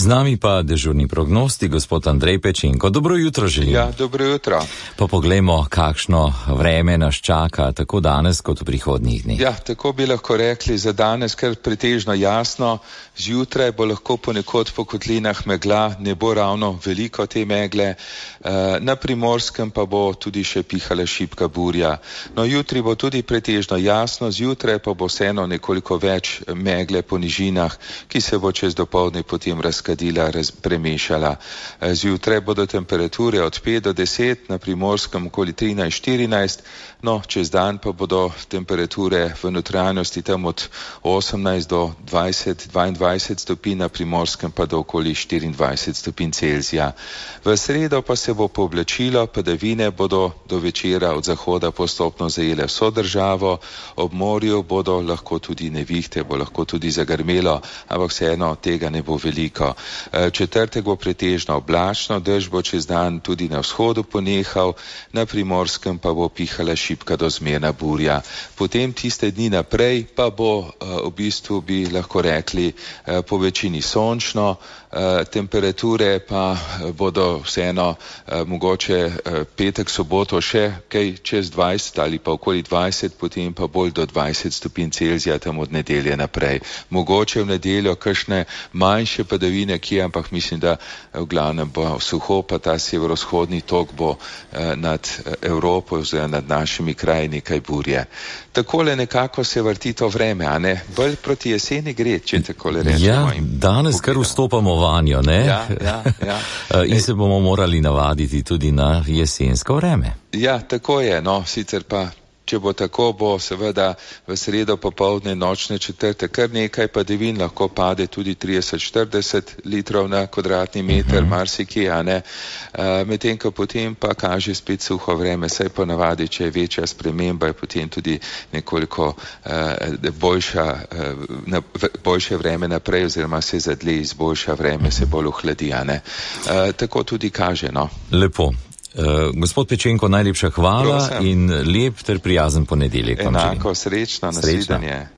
Z nami pa dežurni prognostik, gospod Andrej Pečenko. Dobro jutro želim. Ja, dobro jutro. Pa poglejmo, kakšno vreme nas čaka, tako danes kot v prihodnjih dneh. Ja, tako bi lahko rekli za danes, ker pretežno jasno. Zjutraj bo lahko ponekod po kotlinah megla, ne bo ravno veliko te megle. Na Primorskem pa bo tudi še pihala šibka burja. No, jutri bo tudi pretežno jasno, zjutraj pa bo vseeno nekoliko več megle po nižinah, ki se bo čez dopoldne potem razkadila, premešala. Zjutraj bodo temperature od 5 do 10, na Primorskem okoli 13-14, no, čez dan pa bodo temperature v notranjosti tam od 18 do 20-22 stopinj, na Primorskem pa do okoli 24 stopinj Celzija. V sredo pa se bo pooblačilo, padavine bodo do večera od zahoda postopno zajele vso državo, ob morju bodo lahko tudi nevihte, bo lahko tudi zagrmelo, ampak vseeno tega ne bo veliko. Četrtek bo pretežno oblačno, dež bo čez dan tudi na vzhodu ponehal, na Primorskem pa bo pihala šibka do zmerna burja. Potem tiste dni naprej pa bo v bistvu, bi lahko rekli, po večini sončno, temperature pa bodo vseeno mogoče petek, soboto še kaj čez 20 ali pa okoli 20, potem pa bolj do 20 stopinj Celzija tam od nedelje naprej. Mogoče v nedeljo kakšne manjše padavine, ampak mislim, da v glavnem bo suho, pa ta severovzhodni tok bo nad Evropo oziroma nad našimi kraji nekaj burje. Takole nekako se vrti to vreme, a ne? Bolj proti jeseni gre, če takole rečemo. Ja, danes kar vstopamo vanjo, ne? Ja. In se bomo morali navaditi tudi na jesensko vreme. Ja, tako je, no, sicer pa če bo tako, bo seveda v sredo popoldne, nočne četrte kar nekaj padavin, lahko pade tudi 30-40 litrov na kvadratni meter, marsikje, a ne. Medtem ko potem pa kaže spet suho vreme, saj ponavadi, če je večja sprememba, je potem tudi nekoliko boljše vreme naprej, oziroma se za dlje izboljša vreme, se bolj ohladi, a ne. Tako tudi kaže, no. Lepo. Gospod Pečenko, najlepša hvala. Prosim. In lep ter prijazen ponedeljek. Enako, srečno, nasvidenje.